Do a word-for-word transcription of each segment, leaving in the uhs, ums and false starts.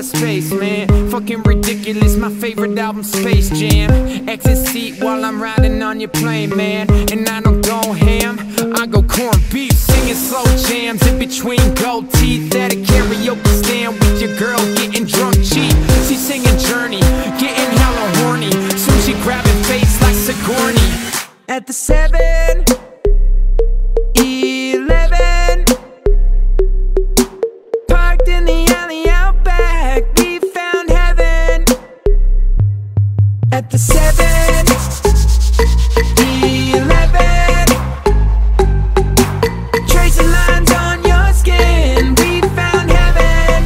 outer space, man. Fucking ridiculous, my favorite album, Space Jam. Exit seat while I'm riding on your plane, man. And I don't go ham, I go corned beef. Singing slow jams in between gold teeth. At a karaoke stand with your girl getting drunk cheap. She singing Journey, getting hella horny. Soon she grabbing face like Sigourney. At the seven eleven, parked in the alley out back, we found heaven. At the seven eleven, tracing lines on your skin, we found heaven.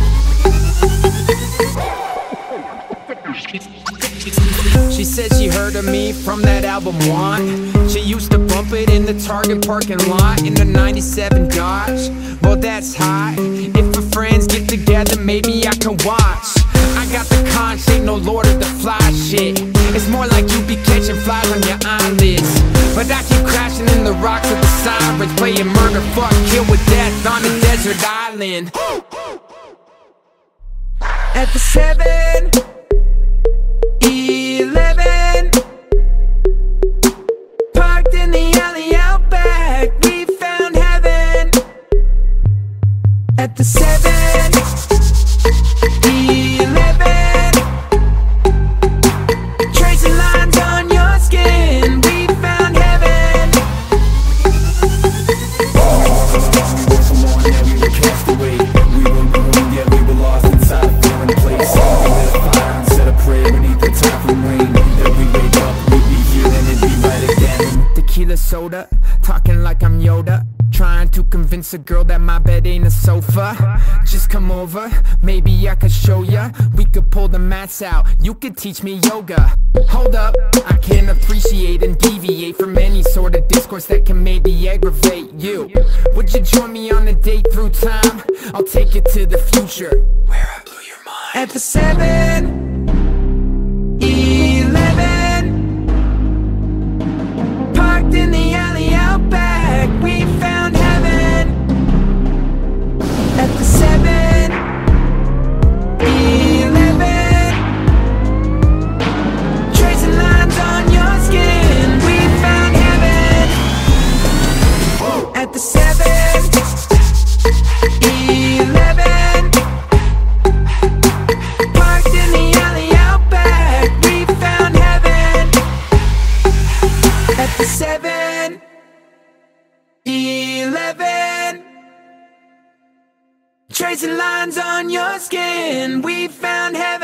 She said she heard of me from that album Want. She used to bump it in the Target parking lot in the ninety-seven Dodge. Well, that's hot. If her friends get together, maybe I can watch. I got the conch, ain't no Lord of the Fly shit. It's more like you be catching flies on your eyelids. But I keep crashing in the rocks with the sirens, playing murder, fuck, kill with death on a desert island. At the seven eleven, parked in the alley out back, we found heaven. At the seven eleven, tracing lines on your skin, we found heaven. Come on, yeah, we were cast away. We were marooned, yeah, we were lost inside a foreign place. We lit a fire and said a prayer beneath the typhoon rain. Then we wake up, we'd be here and it'd be right again. Tequila soda, talking like I'm Yoda. Trying to convince a girl that my bed ain't a sofa. Just come over, maybe I could show ya. We could pull the mats out, you could teach me yoga. Hold up, I can appreciate and deviate from any sort of discourse that can maybe aggravate you. Would you join me on a date through time? I'll take you to the future, where I blew your mind. At the seven eleven, parked in the alley out back, we found heaven. At the seven eleven, tracing lines on your skin, we found heaven. At the seven eleven, parked in the alley out back, we found heaven. At the seven eleven, tracing lines on your skin, we found heaven.